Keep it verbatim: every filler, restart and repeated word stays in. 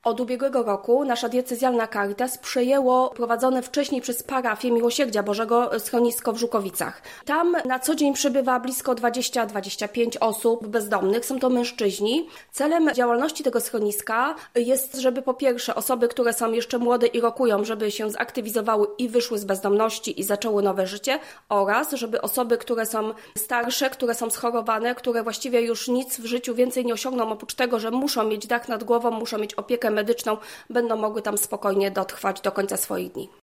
Od ubiegłego roku nasza diecezjalna Caritas przejęło prowadzone wcześniej przez parafię Miłosierdzia Bożego schronisko w Żukowicach. Tam na co dzień przybywa blisko dwadzieścia do dwudziestu pięciu osób bezdomnych, są to mężczyźni. Celem działalności tego schroniska jest, żeby po pierwsze osoby, które są jeszcze młode i rokują, żeby się zaktywizowały i wyszły z bezdomności i zaczęły nowe życie, oraz żeby osoby, które są starsze, które są schorowane, które właściwie już nic w życiu więcej nie osiągną, oprócz tego, że muszą mieć dach nad głową, muszą mieć opiekę medyczną, będą mogły tam spokojnie dotrwać do końca swoich dni.